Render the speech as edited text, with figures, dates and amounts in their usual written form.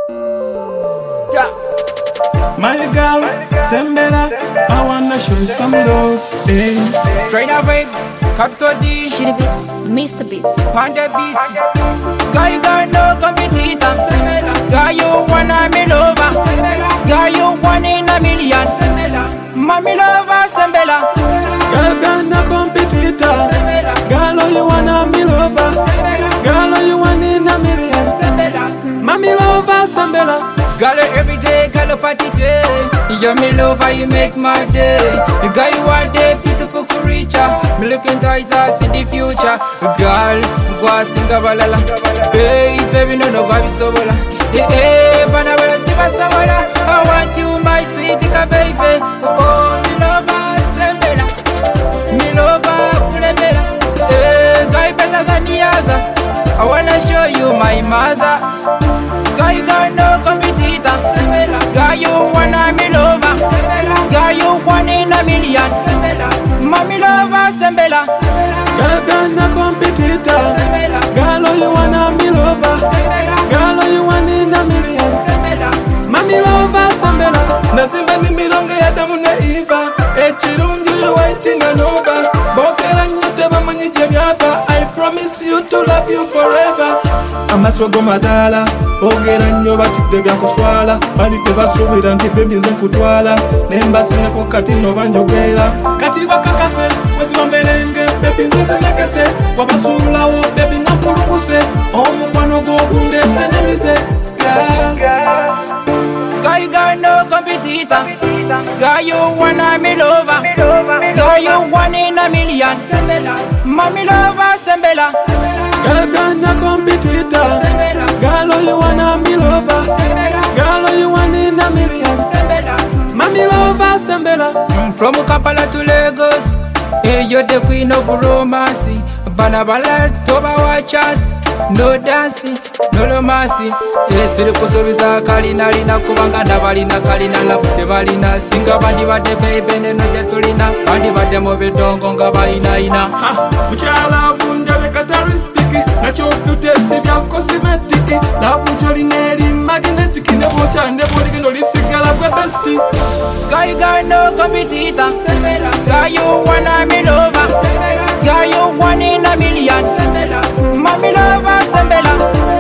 My girl, Sembera, I wanna show you some love. Hey. Trainer Vibes, Capital D, Shitty Beats, Mr. Beats, Panda Beats. Girl, you got no competitor. Girl, you wanna me lover. Girl, you one in a million. Mommy lover, Sembela. Girl, got no competitor. Girl, you wanna me lover. Girl, you one in a million. Mommy lover, Sembela. Girl, every day, girl, party day. You're me lover, you make my day. Girl, you are the beautiful creature. Me looking to eyes, I see the future. Girl, go sing a balala. Hey, baby, no, baby, so bala. Hey, but I will see my samala. I want you, my sweet baby. Oh, me lover, Sembela. Me lover, Pulemela. Hey, girl, better than the other. I wanna show you my mother. Girl, you got no competitor. Girl, you wanna me lover. Girl, you one in a million. Mommy lover, Sembela. Girl, got no competitor. Girl, you wanna me lover. Girl, you one in a million. Mommy lover, Sembela. Nasimba ni milonga ya damu na Eva. Echirungi waiting and over. Bokera nyote bamanyi jebyafa. I promise you to love you forever. Amaswago madala ogera nnyo batidde byakuswala bali tebasuubira nti bebi nze nkutwala nembasingako kati no banjogera kati bakakase mwezi wa mberenge bebi nze zinekese wabasuulawo bebi nga mpulukuse omukwano gw'ogundese nemize Girl, you got no competitor. Girl, you wanna me lover. Girl, you one in a million. Mommy lover, Sembela. Girl, got no competitor. Girl, you wanna me lover. Girl, you one in a million. Mommy lover, Sembela. From Kampala to Lagos, hey, you're the queen of romance. Banabala, Toba watchers. No dancing, no romance. Yes, the Kosoviza Kalina, Lina, Kubanga, Navalina, Kalina, Labute Valina, Singa Bandi Vade, baby, and Jetulina, Bandi Vade Movedon, Gonga Vaina. Muchala Bunda, Cataristici, Nacho Sivia Cosmetic, La Pujolineri, Magnetic, Nebucha, and Nebulican Olisicala, Bestie. Girl, you got no competitor. Girl, you wanna me lover. Girl, you one in a million. Mommy lover, Sembela.